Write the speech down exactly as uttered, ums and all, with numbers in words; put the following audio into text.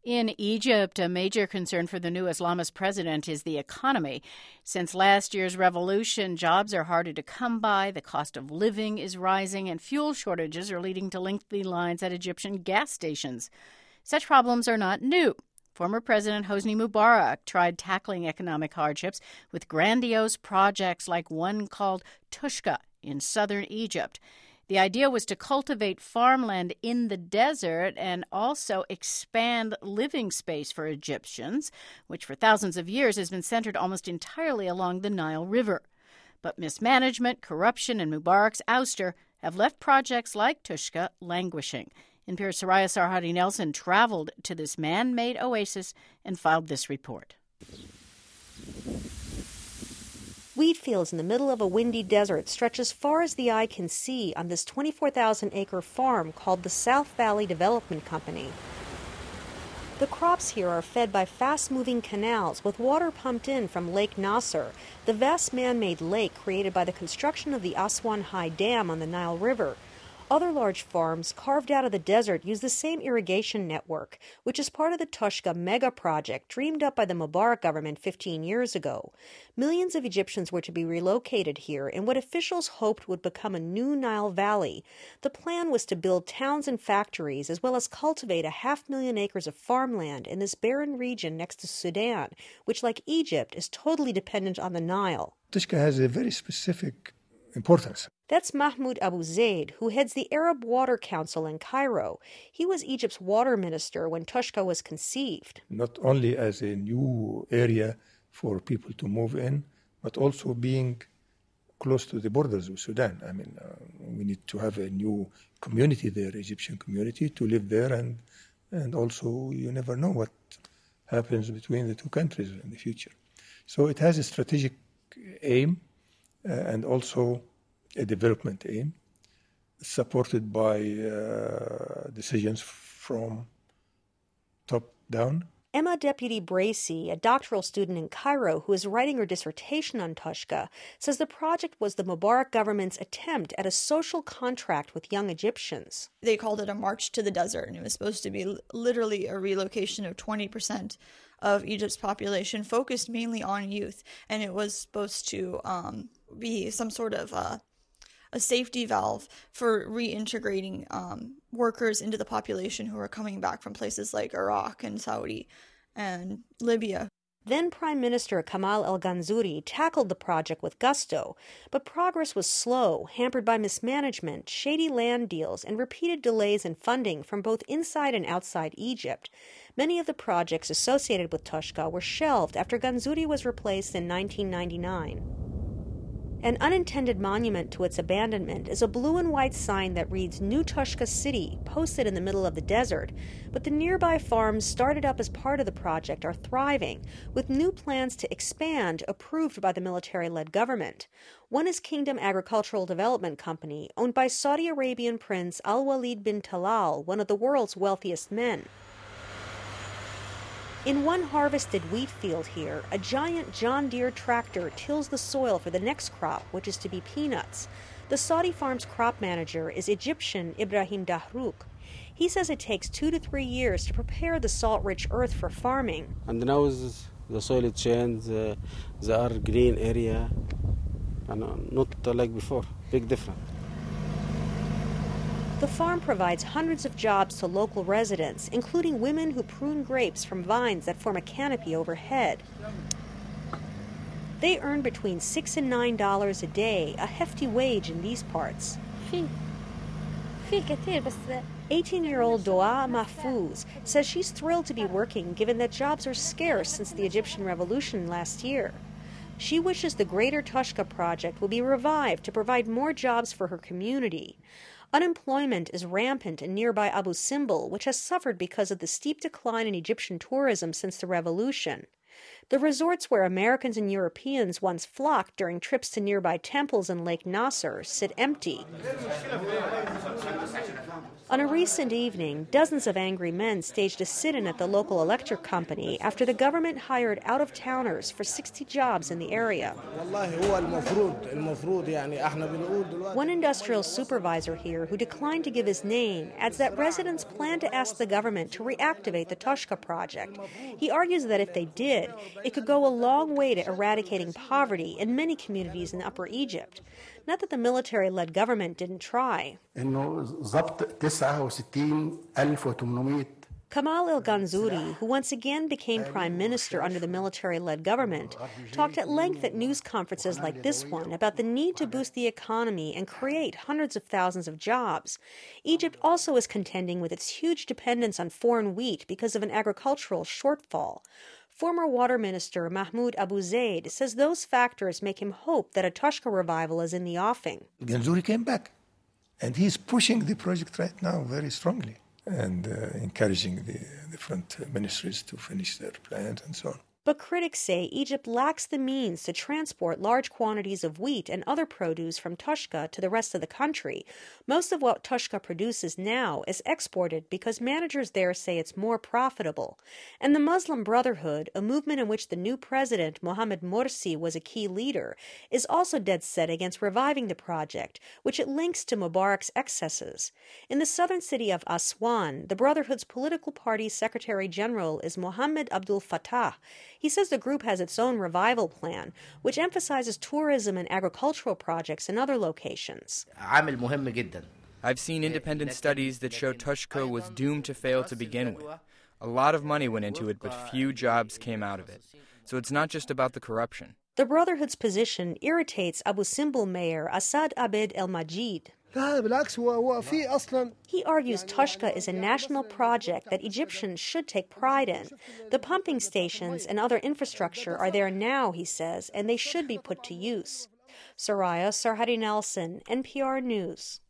In Egypt, a major concern for the new Islamist president is the economy. Since last year's revolution, jobs are harder to come by, the cost of living is rising, and fuel shortages are leading to lengthy lines at Egyptian gas stations. Such problems are not new. Former President Hosni Mubarak tried tackling economic hardships with grandiose projects like one called Tushka in southern Egypt. The idea was to cultivate farmland in the desert and also expand living space for Egyptians, which for thousands of years has been centered almost entirely along the Nile River. But mismanagement, corruption, and Mubarak's ouster have left projects like Tushka languishing. N P R's Soraya Sarhadi Nelson traveled to this man-made oasis and filed this report. Wheat fields in the middle of a windy desert stretch as far as the eye can see on this twenty-four thousand acre farm called the South Valley Development Company. The crops here are fed by fast-moving canals with water pumped in from Lake Nasser, the vast man-made lake created by the construction of the Aswan High Dam on the Nile River. Other large farms carved out of the desert use the same irrigation network, which is part of the Tushka mega project dreamed up by the Mubarak government fifteen years ago. Millions of Egyptians were to be relocated here in what officials hoped would become a new Nile Valley. The plan was to build towns and factories, as well as cultivate a half million acres of farmland in this barren region next to Sudan, which, like Egypt, is totally dependent on the Nile. Tushka has a very specific importance. That's Mahmoud Abu Zaid, who heads the Arab Water Council in Cairo. He was Egypt's water minister when Tushka was conceived. Not only as a new area for people to move in, but also being close to the borders of Sudan. I mean, uh, we need to have a new community there, Egyptian community, to live there, and and also you never know what happens between the two countries in the future. So it has a strategic aim uh, and also a development aim, supported by uh, decisions from top down. Emma Deputy Bracy, a doctoral student in Cairo who is writing her dissertation on Tushka, says the project was the Mubarak government's attempt at a social contract with young Egyptians. They called it a march to the desert, and it was supposed to be literally a relocation of twenty percent of Egypt's population, focused mainly on youth, and it was supposed to um, be some sort of uh, a safety valve for reintegrating um, workers into the population who are coming back from places like Iraq and Saudi and Libya. Then Prime Minister Kamal El-Ganzouri tackled the project with gusto, but progress was slow, hampered by mismanagement, shady land deals, and repeated delays in funding from both inside and outside Egypt. Many of the projects associated with Tushka were shelved after Ganzouri was replaced in nineteen ninety-nine. An unintended monument to its abandonment is a blue and white sign that reads New Tushka City, posted in the middle of the desert. But the nearby farms started up as part of the project are thriving, with new plans to expand approved by the military-led government. One is Kingdom Agricultural Development Company, owned by Saudi Arabian Prince Al-Walid bin Talal, one of the world's wealthiest men. In one harvested wheat field here, a giant John Deere tractor tills the soil for the next crop, which is to be peanuts. The Saudi farm's crop manager is Egyptian Ibrahim Dahrouk. He says it takes two to three years to prepare the salt-rich earth for farming. And now is the soil change, uh, there are green area, and uh, not uh, like before, big difference. The farm provides hundreds of jobs to local residents, including women who prune grapes from vines that form a canopy overhead. They earn between six and nine dollars a day, a hefty wage in these parts. eighteen-year-old Doa Mahfouz says she's thrilled to be working, given that jobs are scarce since the Egyptian Revolution last year. She wishes the Greater Tushka project will be revived to provide more jobs for her community. Unemployment is rampant in nearby Abu Simbel, which has suffered because of the steep decline in Egyptian tourism since the revolution. The resorts where Americans and Europeans once flocked during trips to nearby temples in Lake Nasser sit empty. On a recent evening, dozens of angry men staged a sit-in at the local electric company after the government hired out-of-towners for sixty jobs in the area. One industrial supervisor here, who declined to give his name, adds that residents plan to ask the government to reactivate the Toshka project. He argues that if they did, it could go a long way to eradicating poverty in many communities in Upper Egypt. Not that the military-led government didn't try. Kamal El-Ganzouri, who once again became prime minister under the military-led government, talked at length at news conferences like this one about the need to boost the economy and create hundreds of thousands of jobs. Egypt also is contending with its huge dependence on foreign wheat because of an agricultural shortfall. Former Water Minister Mahmoud Abu Zaid says those factors make him hope that a Toshka revival is in the offing. Ganzouri came back, and he's pushing the project right now very strongly and uh, encouraging the different ministries to finish their plans and so on. But critics say Egypt lacks the means to transport large quantities of wheat and other produce from Toshka to the rest of the country. Most of what Toshka produces now is exported because managers there say it's more profitable. And the Muslim Brotherhood, a movement in which the new president, Mohamed Morsi, was a key leader, is also dead set against reviving the project, which it links to Mubarak's excesses. In the southern city of Aswan, the Brotherhood's political party secretary general is Mohammed Abdul Fattah. He says the group has its own revival plan, which emphasizes tourism and agricultural projects in other locations. I've seen independent studies that show Toshka was doomed to fail to begin with. A lot of money went into it, but few jobs came out of it. So it's not just about the corruption. The Brotherhood's position irritates Abu Simbel mayor Asad Abed El-Majid. He argues Toshka is a national project that Egyptians should take pride in. The pumping stations and other infrastructure are there now, he says, and they should be put to use. Soraya Sarhadi Nelson, N P R News.